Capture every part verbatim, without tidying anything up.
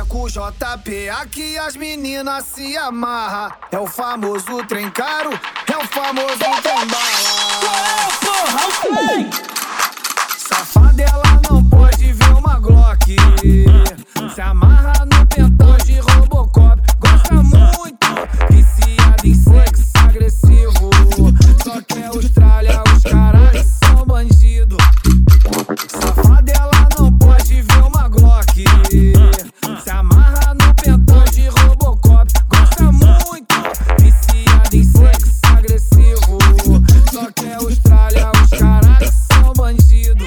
com o J P, aqui as meninas se amarram. É o famoso trem caro, é o famoso trem bala. Safada, ela não pode ver uma Glock. Se amarra no pentão de Robocop. Gosta muito, viciada em sexo agressivo. Só quer Austrália, os caras são bandido. Safada, ela não pode ver uma Glock. Se amarra no pentão de Robocop. Gosta muito, viciada em sexo agressivo. Só quer Austrália, os caras são bandido.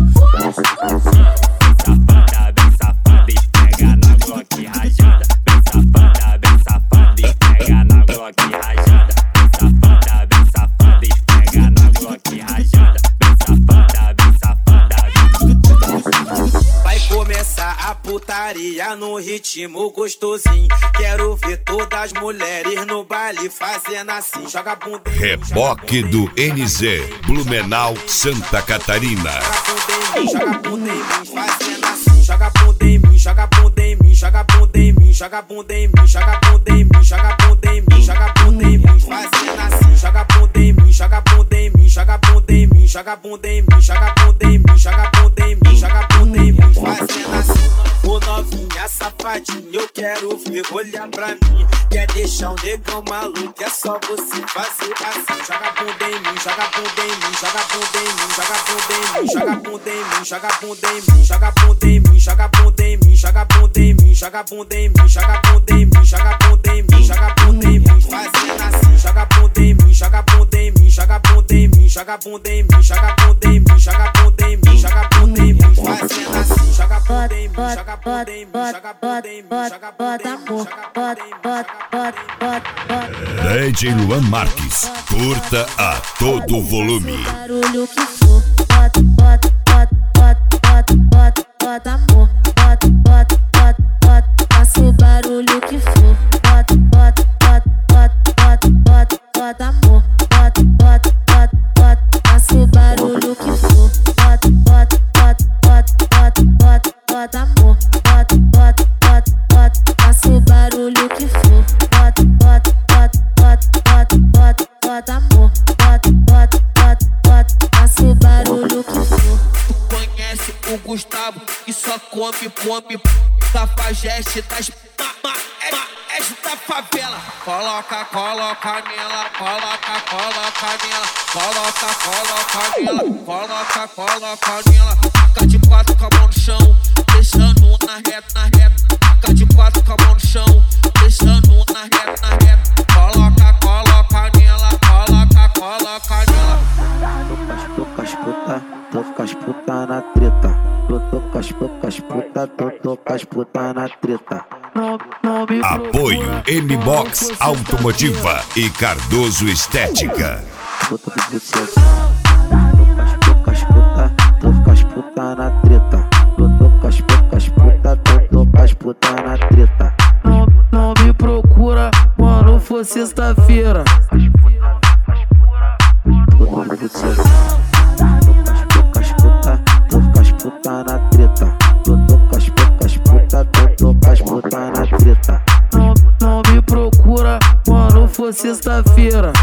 Safada, bem safada, esfrega na Glock rajada. Bem safada, bem safada, esfrega na Glock rajada. Bem safada, bem safada, esfrega na Glock rajada. Bem safada, bem safada. Vai começar a putaria no ritmo gostosinho. Quero ver todas as mulheres no baile fazendo assim. Joga bunda. Reboque do N Z, Blumenau, Santa Catarina. Joga bunda em mim, fazendo assim. Joga bunda em mim, joga bunda em mim, joga bunda em mim, joga bunda em mim, joga bunda em mim, joga bunda em mim, joga bunda em mim, fazendo assim. Joga bunda em mim, joga bunda em mim, joga bunda em mim, joga bunda em mim, joga bunda em mim, joga bunda em mim, joga bunda em mim, fazendo assim. Ô novinha safadinha, eu quero ver, olhar pra mim. Quer deixar um negão maluco, é só você fazer assim. Joga bunda em mim, joga bunda em mim, joga bunda em mim, joga bunda em mim, joga bunda em mim, joga bunda em mim, joga bunda em mim, joga bunda em mim, joga bunda em mim, joga bunda em mim, joga bunda em mim, joga bunda em mim, joga bunda em mim, fazendo assim. Joga bunda em mim, joga bunda em mim, joga bunda em mim, joga bunda em mim, joga bunda em mim, joga bunda em mim, joga bunda em mim, fazendo assim. Joga bunda em mim, joga bunda em mim, joga bunda em mim, joga bunda em mim, D J Luan Marques, curta a todo volume. Barulho que for, bota, bota, bota, bota, bota, bota amor, bota, bota, bota, bota, faça o barulho que for, bota, bota, bota, bota, bota, bota amor, bota, bota, bota, bota, faça o barulho que for, bota, bota, bota, bota, bota, bota amor, bota, bota, bota, bota, faça o barulho que for, bota, bota, bota, bota, bota, bota amor, bota, bota, bota, bota, faça o barulho que for. Tu conhece o Gustavo que só come, come, cafajeste das maés da favela. Coloca, coloca nela, coloca, coloca nela, coloca, coloca nela, coloca, coloca nela. Fica de quatro com a mão no chão, deixando na reta, na reta. Fica de quatro com a mão no chão, deixando na reta, na reta. Coloca, coloca nela, coloca, coloca nela. Tô com as puta, tô com as puta na treta. Tô, tô com as poucas puta, tô, tô com as puta na treta. Apoio M-Box Automotiva e Cardoso Estética. Puta do buceta. Tô com as poucas puta, tô com as puta na treta. Tô, tô com as poucas puta, tô, tô com as puta na treta. Não, não me procura quando for sexta-feira. Puta do buceta. Tô com as poucas puta, tô com as puta na treta. Tô, tô com as poucas puta, tô, tô com as puta na treta. Não, não me procura quando for sexta-feira.